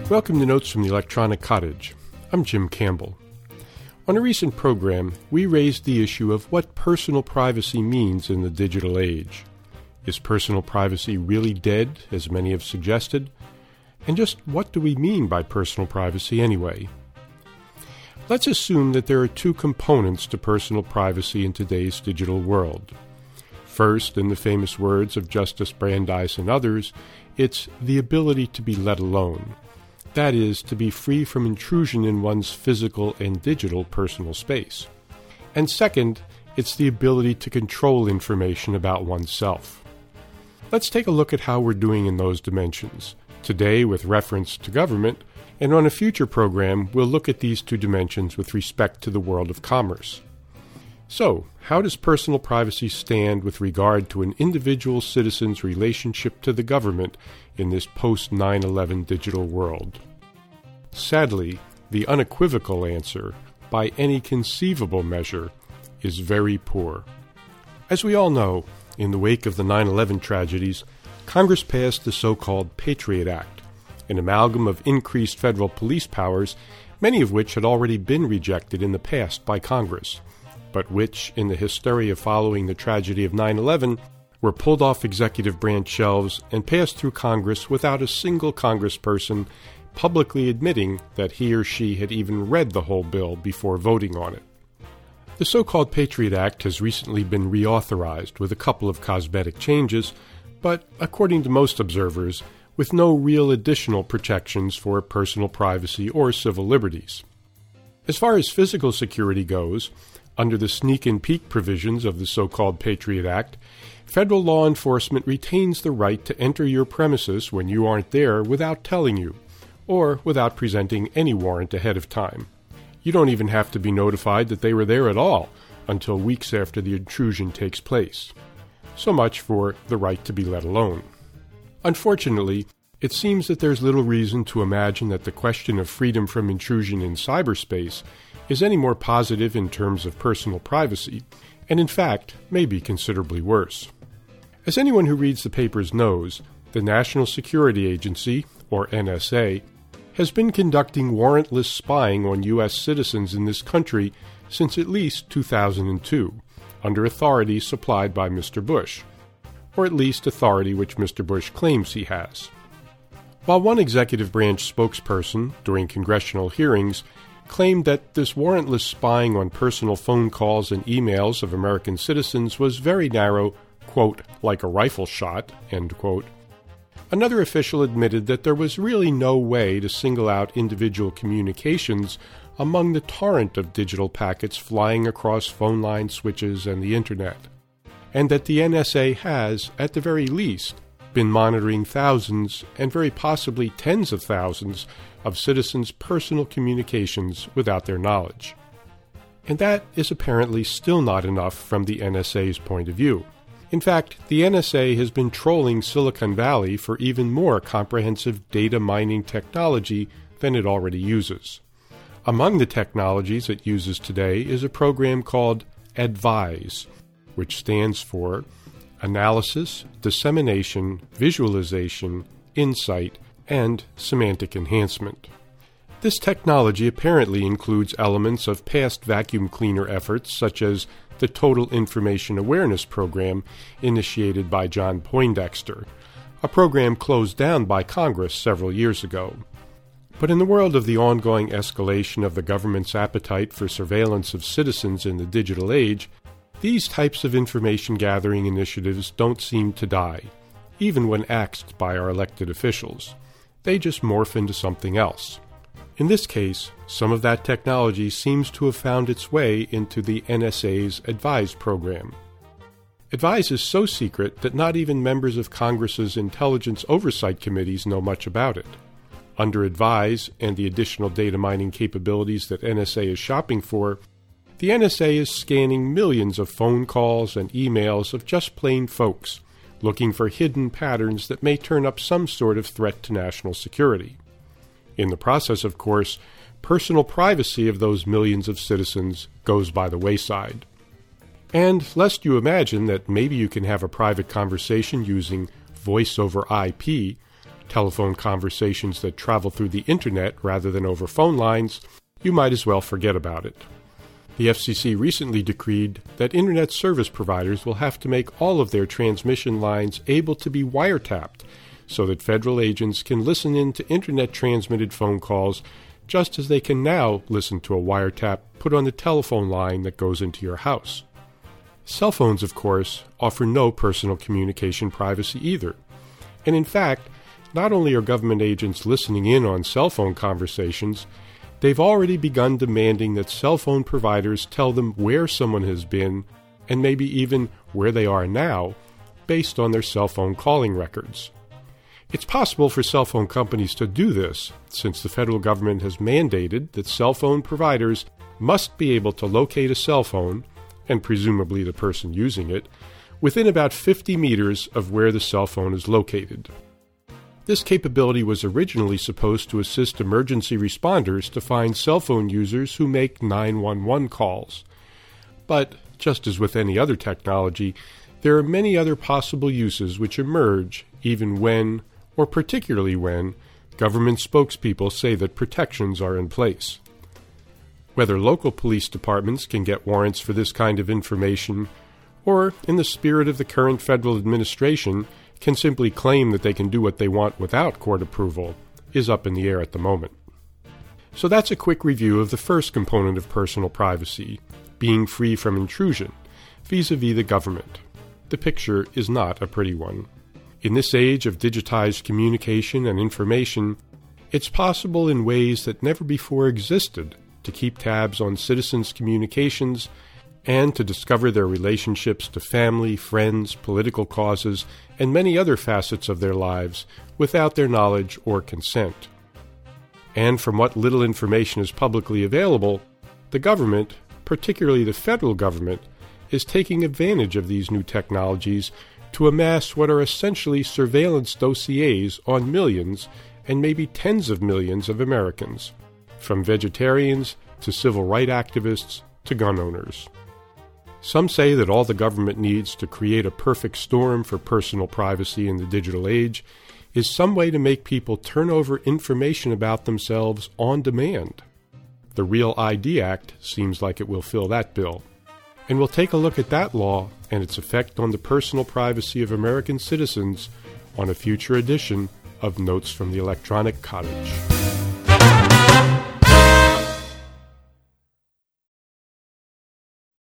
Welcome to Notes from the Electronic Cottage. I'm Jim Campbell. On a recent program, we raised the issue of what personal privacy means in the digital age. Is personal privacy really dead, as many have suggested? And just what do we mean by personal privacy anyway? Let's assume that there are two components to personal privacy in today's digital world. First, in the famous words of Justice Brandeis and others, it's the ability to be let alone. That is, to be free from intrusion in one's physical and digital personal space. And second, it's the ability to control information about oneself. Let's take a look at how we're doing in those dimensions. Today with reference to government, and on a future program, we'll look at these two dimensions with respect to the world of commerce. So, how does personal privacy stand with regard to an individual citizen's relationship to the government in this post-9/11 digital world? Sadly, the unequivocal answer, by any conceivable measure, is very poor. As we all know, in the wake of the 9/11 tragedies, Congress passed the so-called Patriot Act, an amalgam of increased federal police powers, many of which had already been rejected in the past by Congress, but which, in the hysteria following the tragedy of 9/11, were pulled off executive branch shelves and passed through Congress without a single congressperson publicly admitting that he or she had even read the whole bill before voting on it. The so-called Patriot Act has recently been reauthorized with a couple of cosmetic changes, but, according to most observers, with no real additional protections for personal privacy or civil liberties. As far as physical security goes, under the sneak and peek provisions of the so-called Patriot Act, federal law enforcement retains the right to enter your premises when you aren't there without telling you, or without presenting any warrant ahead of time. You don't even have to be notified that they were there at all until weeks after the intrusion takes place. So much for the right to be let alone. Unfortunately, it seems that there's little reason to imagine that the question of freedom from intrusion in cyberspace is any more positive in terms of personal privacy, and in fact may be considerably worse. As anyone who reads the papers knows, the National Security Agency, or NSA, has been conducting warrantless spying on U.S. citizens in this country since at least 2002, under authority supplied by Mr. Bush, or at least authority which Mr. Bush claims he has. While one executive branch spokesperson, during congressional hearings, claimed that this warrantless spying on personal phone calls and emails of American citizens was very narrow, quote, like a rifle shot, end quote, another official admitted that there was really no way to single out individual communications among the torrent of digital packets flying across phone line switches and the Internet, and that the NSA has, at the very least, been monitoring thousands and very possibly tens of thousands of citizens' personal communications without their knowledge. And that is apparently still not enough from the NSA's point of view. In fact, the NSA has been trolling Silicon Valley for even more comprehensive data mining technology than it already uses. Among the technologies it uses today is a program called ADVISE, which stands for Analysis, Dissemination, Visualization, Insight, and Semantic Enhancement. This technology apparently includes elements of past vacuum cleaner efforts such as the Total Information Awareness Program initiated by John Poindexter, a program closed down by Congress several years ago. But in the world of the ongoing escalation of the government's appetite for surveillance of citizens in the digital age, these types of information gathering initiatives don't seem to die, even when axed by our elected officials. They just morph into something else. In this case, some of that technology seems to have found its way into the NSA's ADVISE program. ADVISE is so secret that not even members of Congress's intelligence oversight committees know much about it. Under ADVISE and the additional data mining capabilities that NSA is shopping for, the NSA is scanning millions of phone calls and emails of just plain folks, looking for hidden patterns that may turn up some sort of threat to national security. In the process, of course, personal privacy of those millions of citizens goes by the wayside. And lest you imagine that maybe you can have a private conversation using voice over IP, telephone conversations that travel through the internet rather than over phone lines, you might as well forget about it. The FCC recently decreed that internet service providers will have to make all of their transmission lines able to be wiretapped so that federal agents can listen in to internet-transmitted phone calls just as they can now listen to a wiretap put on the telephone line that goes into your house. Cell phones, of course, offer no personal communication privacy either. And in fact, not only are government agents listening in on cell phone conversations, they've already begun demanding that cell phone providers tell them where someone has been and maybe even where they are now based on their cell phone calling records. It's possible for cell phone companies to do this, since the federal government has mandated that cell phone providers must be able to locate a cell phone, and presumably the person using it, within about 50 meters of where the cell phone is located. This capability was originally supposed to assist emergency responders to find cell phone users who make 911 calls. But, just as with any other technology, there are many other possible uses which emerge even when, or particularly when, government spokespeople say that protections are in place. Whether local police departments can get warrants for this kind of information, or, in the spirit of the current federal administration, can simply claim that they can do what they want without court approval, is up in the air at the moment. So that's a quick review of the first component of personal privacy, being free from intrusion, vis-a-vis the government. The picture is not a pretty one. In this age of digitized communication and information, it's possible in ways that never before existed to keep tabs on citizens' communications and to discover their relationships to family, friends, political causes, and many other facets of their lives without their knowledge or consent. And from what little information is publicly available, the government, particularly the federal government, is taking advantage of these new technologies to amass what are essentially surveillance dossiers on millions and maybe tens of millions of Americans, from vegetarians to civil rights activists to gun owners. Some say that all the government needs to create a perfect storm for personal privacy in the digital age is some way to make people turn over information about themselves on demand. The Real ID Act seems like it will fill that bill. And we'll take a look at that law and its effect on the personal privacy of American citizens on a future edition of Notes from the Electronic Cottage.